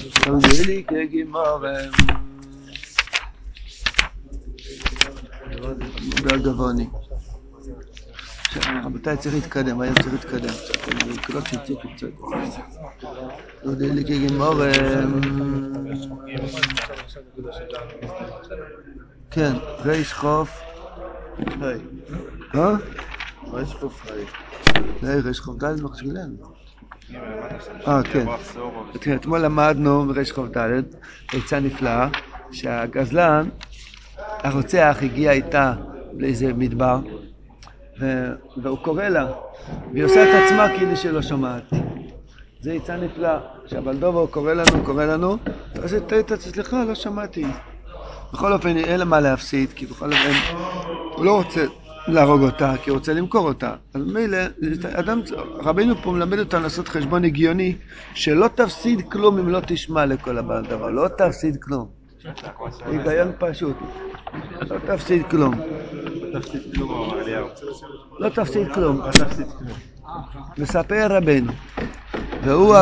תודי כגימורם בגבוני. רבותיי, צריך להתקדם, היום צריך להתקדם. קולות שהציפו קצת. תודי כגימורם. כן, ריש חוף. ריש חוף ריש חוף ד' מחשבילנו. כן. אתמול למדנו מריש חוף ד' עצה נפלאה שהגזלן, הרוצח, הגיע איתה לאיזה מדבר והוא קורא לה והיא עושה את עצמה כאילו שלא שומעת. זה עצה נפלאה שהבלדובה הוא קורא לנו אז סליחה, לא שמעתי. בכל אופן אין לה מה להפסיד, כי בכל אופן הוא לא רוצה להרוג אותה, כי הוא רוצה למכור אותה. אז מילא, רבינו פה מלמד אותנו לעשות חשבון הגיוני, שלא תפסיד כלום אם לא תשמע לכל דבר. לא תפסיד כלום. היגיון פשוט. לא תפסיד כלום. לא תפסיד כלום. מספר רבינו. והוא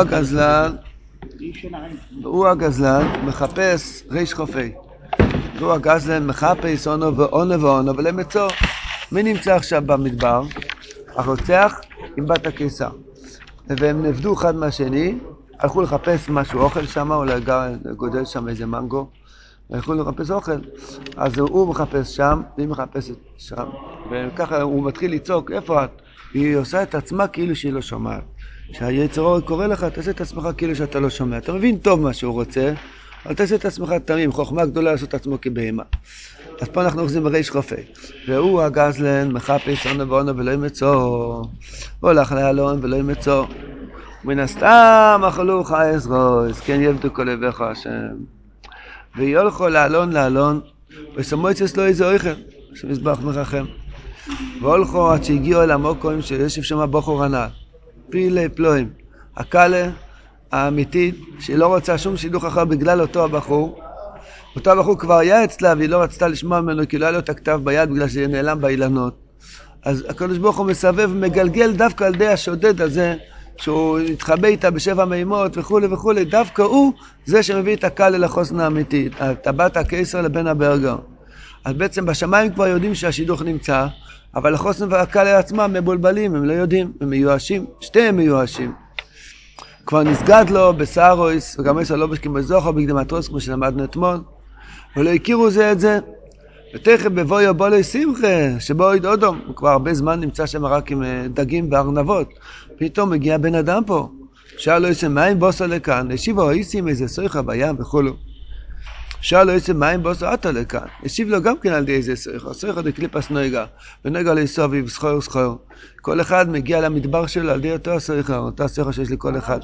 הגזלן מחפש ריש חופי. והוא הגזלן מחפש אונו ואונו ולמצוא. מי נמצא עכשיו במדבר? הרוצח עם בת הקיסר. והם נבדו אחד מהשני, הלכו לחפש משהו אוכל שם, אולי גודל שם איזה מנגו, הלכו לחפש אוכל. אז הוא מחפש שם, והיא מחפשת שם, וככה הוא מתחיל לצעוק, איפה את? היא עושה את עצמה כאילו שהיא לא שומעת. שהיצרו קורא לך, תעשה את עצמך כאילו שאתה לא שומע. אתה מבין טוב מה שהוא רוצה, אבל תעשה את עצמך תמים, חוכמה גדולה לעשות את עצמו כבהמה. אז פה אנחנו אוחזים בריש חופי. והוא הגזלן מחפש אונו ואונו ולא ימצוא. הוא הולך לאלון ולא ימצוא. מן הסתם אכלו חייס רויס, כן יבדו כל אביך השם. ויולכו לאלון, ושמו אצלו איזה אויכל, שמזבח מרחם. והולכו עד שהגיעו אל המוקוים שישב שם בחור ענק. פילי פלואים. הקלה האמיתית, שהיא לא רוצה שום שידוך אחר בגלל אותו הבחור. אותו הבחור כבר היה אצלה והיא לא רצתה לשמוע ממנו כי לא היה לו את הכתב ביד בגלל שזה נעלם באילנות. אז הקדוש ברוך הוא מסבב ומגלגל דווקא על ידי השודד הזה שהוא התחבא איתה בשבע מימות וכו', דווקא הוא זה שמביא את הקל אל החוסן האמיתי, את הבת הקיסר לבן הברגר. אז בעצם בשמיים כבר יודעים שהשידוך נמצא, אבל החוסן והקל עצמם מבולבלים, הם לא יודעים, הם מיואשים, שתיהם מיואשים. כבר נסגד לו בסערויס וגם יש לו בשכים בזוכר בקדמתרוס כמו שלמדנו אתמול, ולא הכירו זה את זה. ותכף בבואו בו לו שמחה, שבו יד אודום, הוא כבר הרבה זמן נמצא שם רק עם דגים וארנבות. פתאום מגיע בן אדם פה, שאל לו איזה מים בוסו לכאן, השיב לו איסים איזה סויכה בים וכולו. שאל לו איזה מים בוסו עטו לכאן, השיב לו גם כן על די איזה סויכה, סויכה דקליפס נויגה, ונויגה לסוביב סחור. כל אחד מגיע למדבר שלו על די אותו סויכה, אותה סויכה שיש לכל אחד.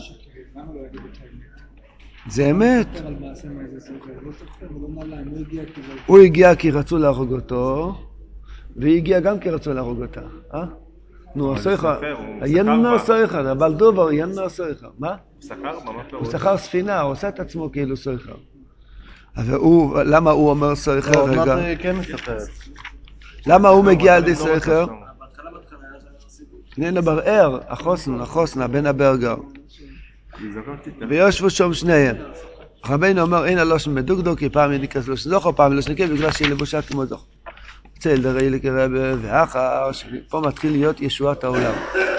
זה אמת. הוא הגיע כי רצו להרוג אותו, והיא הגיעה גם כי רצו להרוג אותה. נו, הסויכה, ינו סויכה, אבל דובר, ינו סויכה. מה? הוא שכר ספינה, הוא עושה את עצמו כאילו סויכה. למה הוא אומר סויכה? לא, עוד מעט כן מספרת. למה הוא מגיע על די סויכה? נהנה בראר, החוסן, הבן הברגר. ויושבו שם שניהם. רבינו אומר, אין הלושן מדוקדוק, כי פעם יניקס לושן זוכר, פעם לושן נקב, בגלל שהיא לבושה כמו זוכר. צל דרי לקרב, ואחר, פה מתחיל להיות ישועת העולם.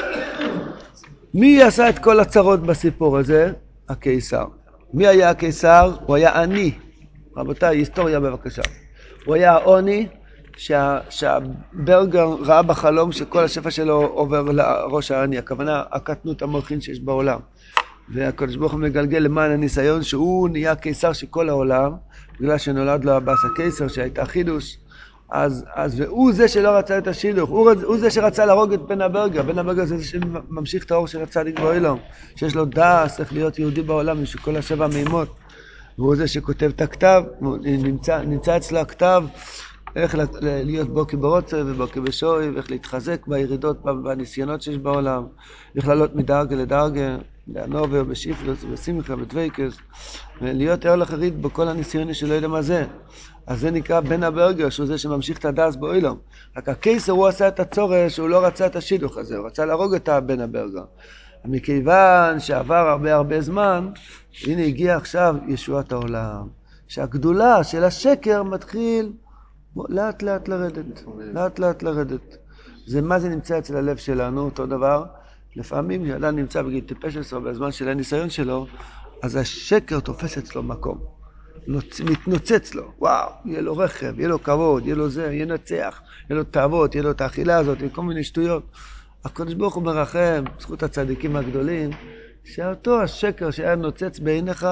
מי עשה את כל הצרות בסיפור הזה? הקיסר. מי היה הקיסר? הוא היה עני. רבותיי, היסטוריה בבקשה. הוא היה העוני שהברגר ראה בחלום שכל השפע שלו עובר לראש העני. הכוונה, הקטנות המוחין שיש בעולם. והקדוש ברוך הוא מגלגל למען הניסיון שהוא נהיה קיסר של כל העולם, בגלל שנולד לו הבאס הקיסר שהייתה חידוש. והוא זה שלא רצה את השידוך, הוא זה שרצה להרוג את בן הברגר. בן הברגר זה שממשיך את האור של הצדיק בעולם, שיש לו דעת איך להיות יהודי בעולם, יש כל השבע מימות, והוא זה שכותב את הכתב, נמצא אצלו הכתב, איך להיות בוקי ברוצה ובוקי בשוי, ואיך להתחזק בירידות, בניסיונות שיש בעולם, איך לעלות מדרגה לדרגה, בענובה ובשיפלוס ובשמחה ובדוויקס, ולהיות ער לחריד בכל הניסיוני שלא יודע מה זה. אז זה נקרא בן הברגר, שהוא זה שממשיך את הדס באוילום. רק הקיסר הוא עשה את הצורש, הוא לא רצה את השידוך הזה, הוא רצה להרוג את בן הברגר. מכיוון שעבר הרבה זמן, הנה הגיע עכשיו ישועת העולם. שהגדולה של השקר מתחיל לאט לאט לרדת. זה מה זה נמצא אצל הלב שלנו, אותו דבר. לפעמים כשאדם נמצא בגיל טיפש עשרה, בזמן של הניסיון שלו, אז השקר תופס אצלו מקום. מתנוצץ לו, וואו, יהיה לו רכב, יהיה לו כבוד, יהיה לו זה, ינצח, יהיה לו תאוות, יהיה לו את האכילה הזאת, כל מיני שטויות. הקדוש ברוך הוא מרחם, זכות הצדיקים הגדולים, שאותו השקר שהיה נוצץ בעיניך,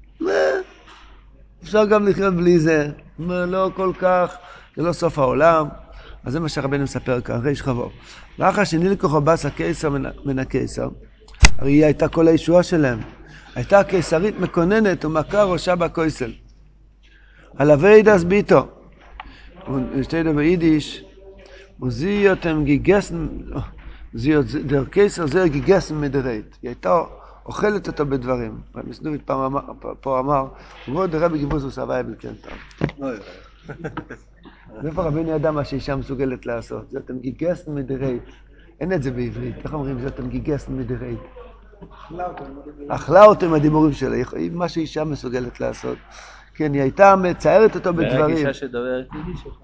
אפשר גם לחיות בלי זה, לא כל כך, זה לא סוף העולם. אז זה מה שהרבנו מספר כאן, ריש חבוב. ואחר שנלקחו בס הקיסר מן הקיסר, הרי היא הייתה כל הישועה שלהם. הייתה קיסרית מקוננת ומכה ראשה בקויסל. על הווידס ביטו. ושתי דבר יידיש, וזיותם גיגסן, דר קיסר זר גיגסן מדרית. היא הייתה אוכלת אותו בדברים. מסנובית פה אמר, ובוד הרבי גיבוס וסבאי בלקנטר. ואיפה רבינו ידע מה שאישה מסוגלת לעשות? זיותם גיגסן מדרית. אין את זה בעברית. איך אומרים זיותם גיגסן מדרית? אכלה אותו עם הדיבורים שלה, מה שאישה מסוגלת לעשות. כן, היא הייתה מצערת אותו בדברים. ורק אישה שדוברת יידיש שלך.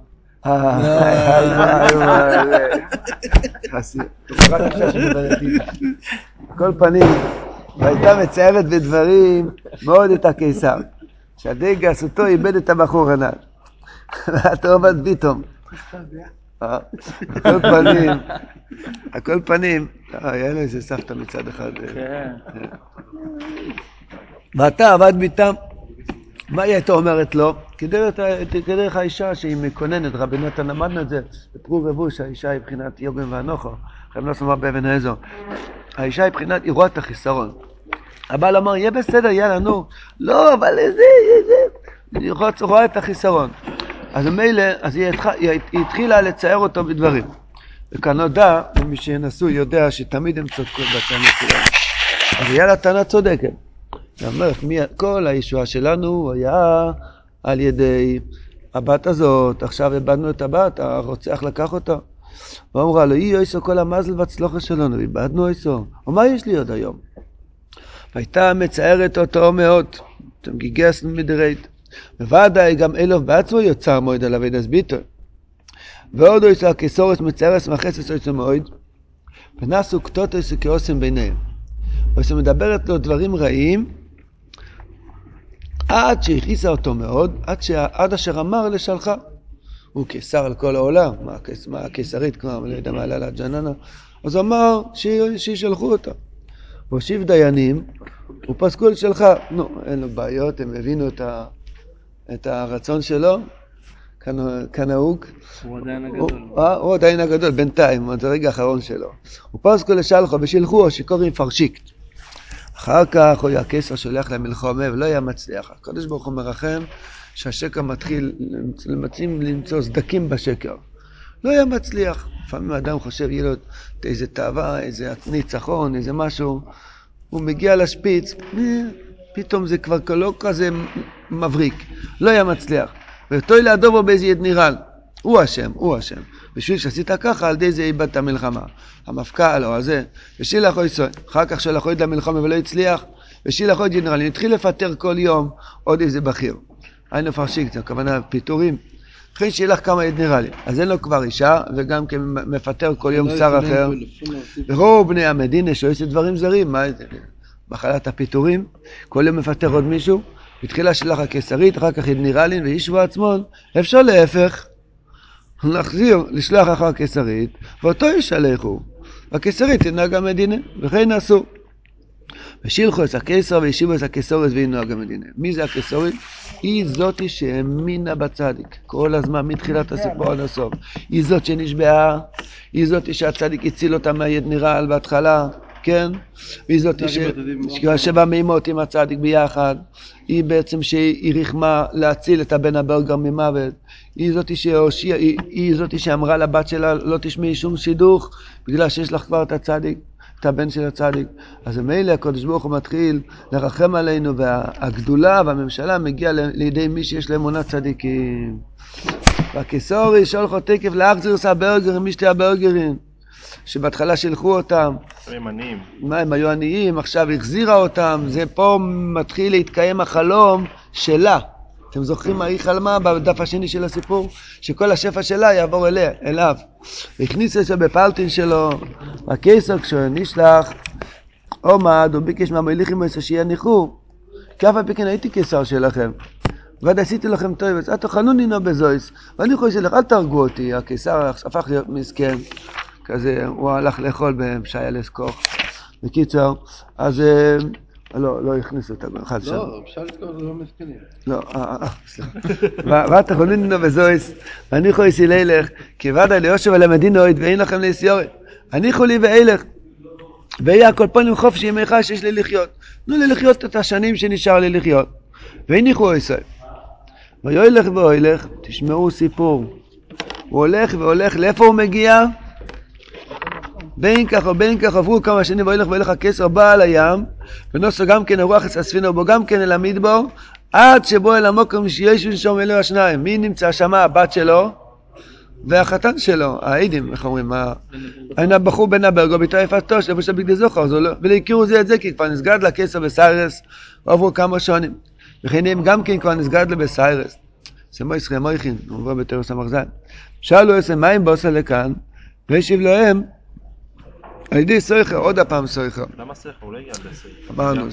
רק אישה שדוברת יידיש. כל פנים, והייתה מצערת בדברים מאוד את הקיסר. שהדי גסותו איבד את הבחור הנ"ל. ואתה עובד ביטום. הכל פנים, היה לו איזה סבתא מצד אחד. ואתה עבד ביתם, מה היא הייתה אומרת לו? כדרך האישה שהיא מקוננת, רבי נתן למדנו את זה, בפרו רבו שהאישה היא בחינת יוגם ואנוכו, חייב לא סומר באבן האזור. האישה היא בחינת, היא רואה את החיסרון. הבעל אמר, יהיה בסדר, יאללה, נו. לא, אבל היא רואה את החיסרון. אז מילא, אז היא התחילה לצייר אותו בדברים. וכאן נודע, ומי שנסו יודע שתמיד הם צודקות בטענות שלנו. אז היה לה טענה צודקת. זאת אומרת, כל הישועה שלנו היה על ידי הבת הזאת, עכשיו איבדנו את הבת, הרוצח לקח אותה. ואמרה לו, היא יויסו כל המזל והצלוחה שלנו, איבדנו יויסו. ומה יש לי עוד היום? והייתה מצערת אותו מאוד, אתם גיגסנו מדרית. בוודאי גם אלוף בעצמו יוצר מועד על אבידס ביטו. ועוד יויסו הקיסורס מצערס מחסס יויסו מועד, ונסו כתות יויסו כאוסם ביניהם. ויסו מדברת לו דברים רעים, עד שהכיסה אותו מאוד, עד אשר אמר לשלחה. הוא קיסר על כל העולם, מה הקיסרית כבר, לא יודע מה עלה לה ג'ננה, אז אמר שישלחו אותה. והושיב דיינים, ופסקו לשלחה. נו, אין לו בעיות, הם הבינו את הרצון שלו, כנהוג. הוא עדיין הגדול. הוא עדיין הגדול, בינתיים, זה הרגע האחרון שלו. ופסקו לשלחו ושילחו, שקוראים פרשיקט. אחר כך הוא הקיסר שולח למלחמה ולא היה מצליח. הקדוש ברוך הוא מרחם שהשקר מתחיל למצוא סדקים בשקר. לא היה מצליח. לפעמים האדם חושב יהיה לו איזה תאווה, איזה ניצחון, איזה משהו. הוא מגיע לשפיץ, פתאום זה כבר לא כזה מבריק. לא היה מצליח. ואותו לידו באיזה יד נירל. הוא השם. בשביל שעשית ככה, על די זה איבדת המלחמה. המפכ"ל או הזה, ושילח אוי סוי. אחר כך שלח אוי למלחמה ולא הצליח, ושילח אוי ג'נרלי. נתחיל לפטר כל יום עוד איזה בכיר. היינו פרשיק, הכוונה פיטורים. אחרי שילח כמה ג'נרלי. אז אין לו כבר אישה, וגם מפטר כל יום שר אחר. ורוב בני המדינה שעושה דברים זרים, מה זה? מחלת הפיטורים, כל יום מפטר עוד מישהו, התחילה שלח הקיסרית, אחר כך ג'נרלין וישבו עצמון. אפשר להפך. להחזיר, לשלוח אחר הקיסרית, ואותו ישלחו. הקיסרית תנהג המדינה, וכן עשו. ושילחו את הקיסר וישיבו את הקיסורס וינהג המדינה. מי זה הקיסורית? היא זאתי שהאמינה בצדיק. כל הזמן, מתחילת הסיפור עד הסוף. היא זאת שנשבעה, היא זאתי שהצדיק הציל אותה מהיד נירל בהתחלה, כן? והיא זאתי שבע מימות עם הצדיק ביחד. היא בעצם שהיא רחמה להציל את הבן הברגר ממוות. היא זאתי שאמרה לבת שלה לא תשמעי שום שידוך בגלל שיש לך כבר את הצדיק, את הבן של הצדיק. אז מילא הקדוש ברוך הוא מתחיל לרחם עלינו, והגדולה והממשלה מגיעה לידי מי שיש להם אמונה צדיקים. והקיסורי שולחו תקף להחזיר את הברגרים, משתי הברגרים. שבהתחלה שלחו אותם. הם עניים. מה, הם היו עניים, עכשיו החזירה אותם, זה פה מתחיל להתקיים החלום שלה. אתם זוכרים מה היא חלמה בדף השני של הסיפור? שכל השפע שלה יעבור אליו. והכניס את זה בפלטין שלו, הקיסר כשהוא נשלח, עומד, הוא ביקש מהמליכים שיניחו, כי אף על פי כן הייתי קיסר שלכם. ועד עשיתי לכם טוב, אז תאכלו נינו בזויס, ואני חושב שלך, אל תהרגו אותי, הקיסר הפך להיות מסכן, כזה, הוא הלך לאכול שהיה לסכוך. בקיצור, אז לא הכניסו אותם, אחד שם. לא, אפשר לזכור, זה לא מסכנים. לא, סליחה. ואל תאכלו נינו בזויס, ואני חושב לילך, כי ודאי ליושב על המדינוית, ואין לכם ליסיורת. אני חולי ואילך, ויהיה הכל פונים חופשי ימיך שיש לי לחיות. תנו לי לחיות את השנים שנשאר לי לחיות. והניחו ישראל. ויולך והולך, תשמעו סיפור. הוא הולך והולך, לאיפה הוא מגיע? בין כך ובין כך עברו כמה שנים, והולך והולך הקיסר בא על הים, ונוסו גם כן הרוח את הספינה, ובו גם כן אל המדבר, עד שבו אל המוקם שיש ושום אלו השניים. מי נמצא שם? הבת שלו והחתן שלו, העדים, איך אומרים? היינו הבחור בן הברגו ביתו יפתו, שלפו של בגדי זוכר, ולהכירו זה את זה, כי כבר נסגד לקיסר בסיירס, ועברו כמה שנים. וכן הם גם כן כבר נסגד לו בסיירס. סמו ישראל מויכין, הוא עובר בתרס המחזן. שאלו איזה מים בוסה לכאן, והשיב להם, על ידי סויכר, עוד הפעם סויכר. למה סויכר? הוא לא יגע בסויכר. אמרנו,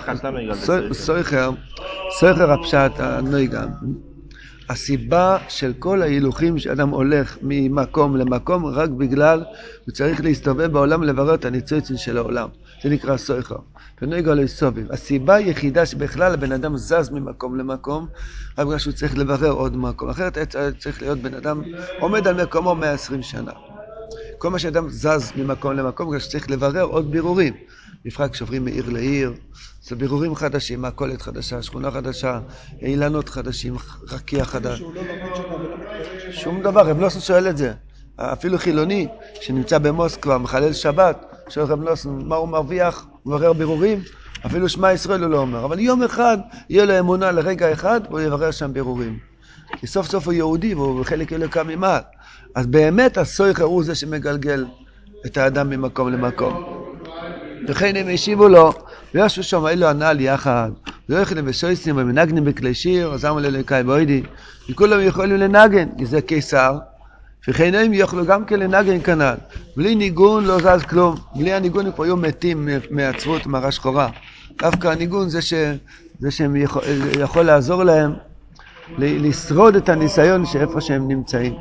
סויכר הפשט הנויגן. הסיבה של כל ההילוכים שאדם הולך ממקום למקום רק בגלל הוא צריך להסתובב בעולם לברר את הניצוצין של העולם. זה נקרא סויכר. ונויגה לא יסובב. הסיבה היחידה שבכלל הבן אדם זז ממקום למקום רק בגלל שהוא צריך לברר עוד מקום. אחרת צריך להיות בן אדם עומד על מקומו 120 שנה. כל מה שאדם זז ממקום למקום בגלל שצריך לברר עוד בירורים. בפרט כשעוברים מעיר לעיר, זה בירורים חדשים, מכולת חדשה, שכונה חדשה, אילנות חדשים, רקיע חדש. שום דבר, רב נוסון שואל את זה. אפילו חילוני שנמצא במוסקבה, מחלל שבת, שואל רב נוסון, מה הוא מרוויח? הוא מברר בירורים? אפילו שמע ישראל הוא לא אומר. אבל יום אחד יהיה לו אמונה לרגע אחד, והוא יברר שם בירורים. כי סוף סוף הוא יהודי, והוא בחלק אלוקה ממעל. אז באמת הסויכר הוא זה שמגלגל את האדם ממקום למקום. וכן הם השיבו לו, וישו שם, אלו הנעל יחד, ויוכלים ושויסים ומנגנים בכלי שיר, אז אמרו לליקאי בוידי, וכולם יכולים לנגן, כי זה קיסר, וכן הם יוכלו גם כן לנגן כנל. בלי ניגון לא זז כלום, בלי הניגון הם כבר היו מתים מעצבות, מרה שחורה. דווקא הניגון זה שהם יכול לעזור להם לשרוד את הניסיון שאיפה שהם נמצאים.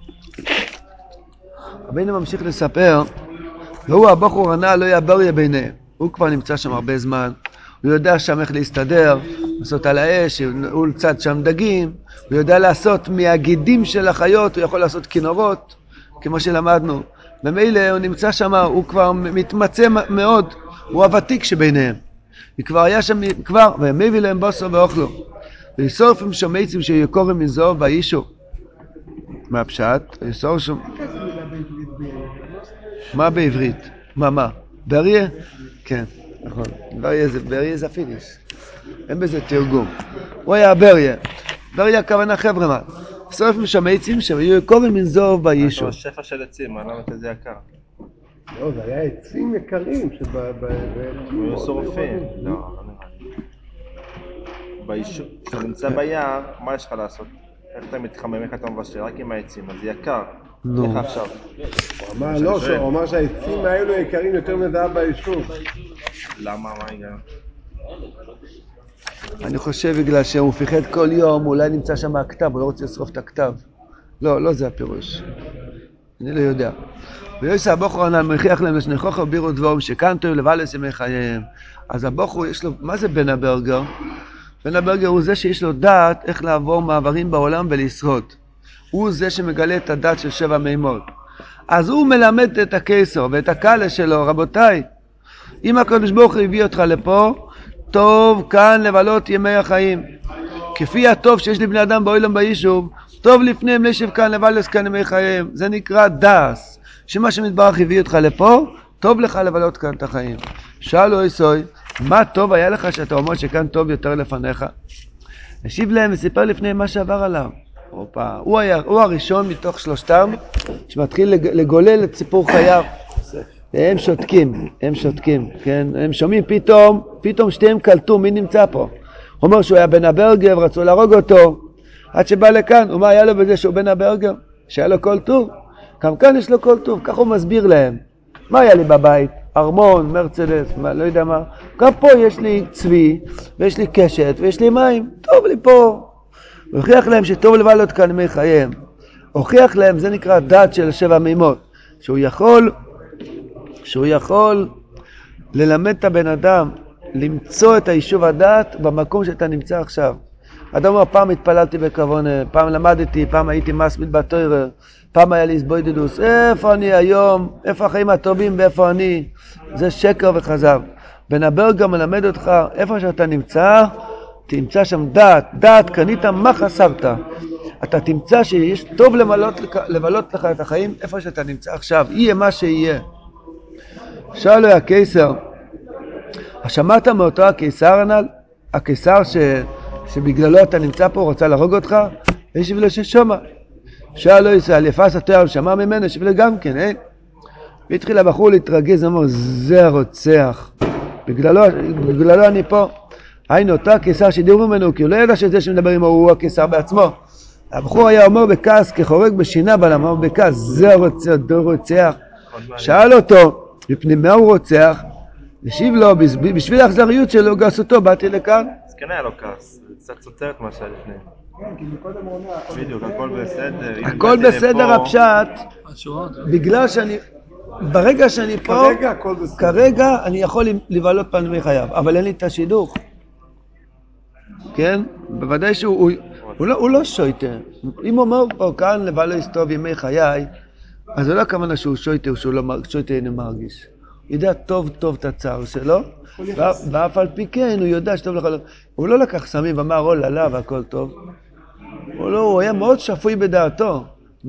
רבינו ממשיך לספר, והוא הבחור הנעל לא יבריה ביניהם. הוא כבר נמצא שם הרבה זמן, הוא יודע שם איך להסתדר, לעשות על האש, הוא לצד שם דגים, הוא יודע לעשות מהגידים של החיות, הוא יכול לעשות כינורות, כמו שלמדנו. במילא הוא נמצא שם, הוא כבר מתמצא מאוד, הוא הוותיק שביניהם. וכבר היה שם, והם מביא להם בוסר ואוכלו. וישורפים שומעיצים שיקורם מזור ואישו. מה הפשט? וישור שם... מה בעברית? מה? בריה? כן, נכון. בריה זה הפיניש. אין בזה תרגום. הוא היה בריה. בריה הכוונה חבר'ה מה. שורפים שומעיצים שיקורם מזור ואישו. השפע של עצים, למה זה יקר? לא, זה היה עצים יקרים היו שורפים. לא נראה לי. כשאתה נמצא ביער, מה יש לך לעשות? איך אתה מתחמם, איך אתה מבשל? רק עם העצים, אז זה יקר. איך עכשיו? הוא אמר שהעצים האלו יקרים יותר מזהב ביישוב. למה? מה היגיון? אני חושב בגלל שהוא פחד כל יום, אולי נמצא שם הכתב, הוא לא רוצה לשרוף את הכתב. לא זה הפירוש. אני לא יודע. ויש הבחור הנעל מוכיח להם לשני חוכר בירו דבורם שקנטו לבלס ימי חייהם. אז הבחור יש לו, מה זה בן הברגר? בן הברגר הוא זה שיש לו דעת איך לעבור מעברים בעולם ולשרוד. הוא זה שמגלה את הדעת של 7 מימות. אז הוא מלמד את הקיסר ואת הקהל שלו, רבותיי, אם הקדוש ברוך הוא הביא אותך לפה, טוב כאן לבלות ימי החיים. כפי הטוב שיש לבני אדם בעולם ביישוב, טוב לפניהם לשב כאן לבלס כאן ימי חייהם. זה נקרא דס. שמה שמתברך הביא אותך לפה, טוב לך לבלות כאן את החיים. שאלו איסוי, מה טוב היה לך שאתה אומר שכאן טוב יותר לפניך? השיב להם וסיפר לפניהם מה שעבר עליו. הוא הראשון מתוך שלושתם שמתחיל לגולל את סיפור חייו. הם שותקים, כן? הם שומעים פתאום שתיהם קלטו, מי נמצא פה? הוא אומר שהוא היה בן הברגר, רצו להרוג אותו, עד שבא לכאן, ומה היה לו בזה שהוא בן הברגר? שהיה לו כל טוב, גם כאן יש לו כל טוב, כך הוא מסביר להם. מה היה לי בבית? ארמון, מרצדס, לא יודע מה. גם פה יש לי צבי, ויש לי קשת, ויש לי מים, טוב לי פה. הוא הוכיח להם שטוב לבלות כאן ימי חייהם. הוכיח להם, זה נקרא דת של 7 מימות, שהוא יכול ללמד את הבן אדם, למצוא את היישוב הדת במקום שאתה נמצא עכשיו. אדם אומר, פעם התפללתי בכוונה, פעם למדתי, פעם הייתי מסמיד בתורה, פעם היה לי הסבוידדוס, איפה אני היום, איפה החיים הטובים ואיפה אני, זה שקר וכזב. בן הברגר מלמד אותך, איפה שאתה נמצא, תמצא שם דעת, קנית מה חסרת. אתה תמצא שיש טוב לבלות לך את החיים איפה שאתה נמצא עכשיו, יהיה מה שיהיה. שאלו הקיסר, שמעת מאותו הקיסר הנ"ל? הקיסר שבגללו אתה נמצא פה, רוצה להרוג אותך? השיב לו ששומע. שאלו ישראל, יפס התואר שמע ממנו, השיב לו גם כן, והתחיל הבחור להתרגז, אמר, זה הרוצח, בגללו אני פה. היינו אותו הקיסר שדיברו ממנו, כי הוא לא ידע שזה שמדבר עמו הוא הקיסר בעצמו. הבחור היה אומר בכעס, כחורג בשינה, אבל אמר בכעס, זה הרוצח, דו רוצח. שאל אותו, מפני מה הוא רוצח? השיב לו, בשביל האכזריות שלו, גסותו, באתי לכאן. אז כן היה לו כעס, זה קצת סוצרת מה שהיה לפני. בדיוק, הכל בסדר. הכל בסדר הפשט, בגלל שאני, ברגע שאני פה, כרגע אני יכול לבלות פעם מחייו, אבל אין לי את השידוך. כן? בוודאי שהוא לא שויטה. אם הוא אומר פה כאן לבעלו יסטוב ימי חיי, אז זה לא הכוונה שהוא שויטה או שהוא לא שויטה אינו מרגיש. הוא יודע טוב את הצער שלו, ואף על פי כן הוא יודע שטוב לך. הוא לא לקח סמים ואמר רול עליו והכל טוב. הוא היה מאוד שפוי בדעתו,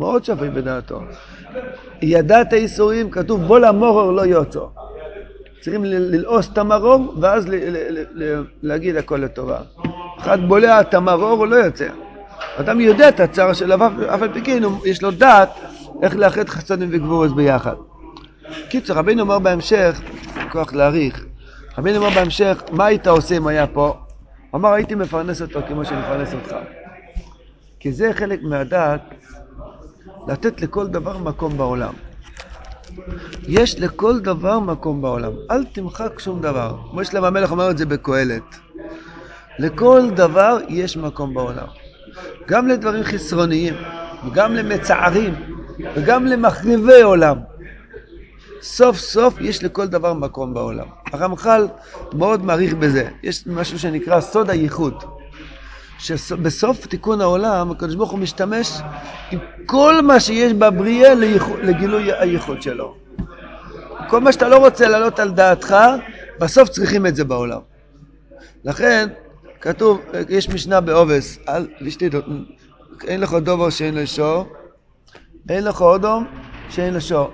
ידע את האיסורים, כתוב בוא למורר לא יוצא. צריכים ללעוס את המרור ואז להגיד הכל לטובה. אחד בולע את המרור הוא לא יוצא. אדם יודע את הצער שלו, אף על פי כן יש לו דעת איך לאחד חסדים וגבורות ביחד. קיצר, רבינו אומר בהמשך, כוח להאריך, רבינו אומר בהמשך, מה היית עושה אם היה פה? הוא אמר, הייתי מפרנס אותו כמו שאני מפרנס אותך. כי זה חלק מהדעת, לתת לכל דבר מקום בעולם. יש לכל דבר מקום בעולם. אל תמחק שום דבר. כמו שלמה המלך אומר את זה בקהלת. לכל דבר יש מקום בעולם. גם לדברים חסרוניים, וגם למצערים, וגם למחריבי עולם. סוף סוף יש לכל דבר מקום בעולם. הרמח"ל מאוד מעריך בזה. יש משהו שנקרא סוד הייחוד. שבסוף תיקון העולם, הקדוש ברוך הוא משתמש עם כל מה שיש בבריאה לגילוי הייחוד שלו. כל מה שאתה לא רוצה לעלות על דעתך, בסוף צריכים את זה בעולם. לכן, כתוב, יש משנה בעובס, אין לך דובר שאין לו שור, אין לך אודום שאין לו שור.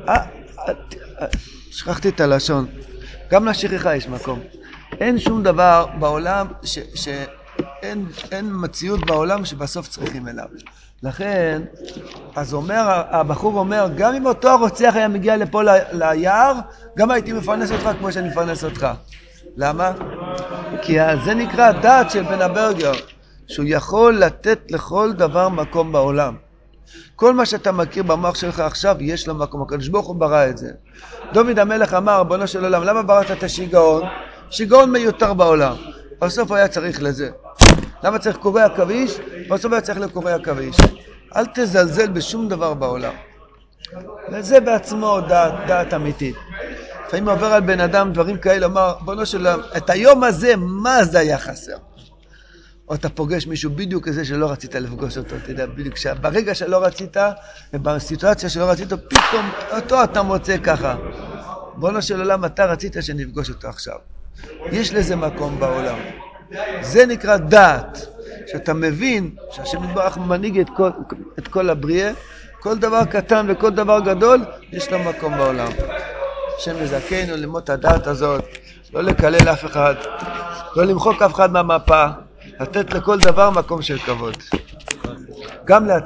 שכחתי את הלשון. גם לשכחה יש מקום. אין שום דבר בעולם אין מציאות בעולם שבסוף צריכים אליו. לכן, אז הבחור אומר, גם אם אותו הרוצח היה מגיע לפה ליער, גם הייתי מפרנס אותך כמו שאני מפרנס אותך. למה? כי זה נקרא דעת של בן הברגר, שהוא יכול לתת לכל דבר מקום בעולם. כל מה שאתה מכיר במוח שלך עכשיו, יש לו מקום. הקדוש ברוך הוא ברא את זה. דוד המלך אמר, ריבונו של עולם, למה בראת את השיגעון? שיגעון מיותר בעולם. בסוף היה צריך לזה. למה צריך קורי עכביש? בסוף היה צריך לקורי עכביש. אל תזלזל בשום דבר בעולם. וזה בעצמו דעת אמיתית. לפעמים עובר על בן אדם דברים כאלה, אומר, ריבונו של עולם, את היום הזה, מה זה היה חסר? או אתה פוגש מישהו בדיוק כזה שלא רצית לפגוש אותו, אתה יודע, בדיוק ברגע שלא רצית, ובסיטואציה שלא רצית, פתאום אותו אתה מוצא ככה. ריבונו של עולם, אתה רצית שנפגוש אותו עכשיו. יש לזה מקום בעולם. זה נקרא דעת, שאתה מבין שהשם יתברך מנהיג את כל הבריאה, כל דבר קטן וכל דבר גדול, יש לו מקום בעולם. השם יזכנו ללמוד את הדעת הזאת, לא לקלל אף אחד, לא למחוק אף אחד מהמפה, לתת לכל דבר מקום של כבוד. גם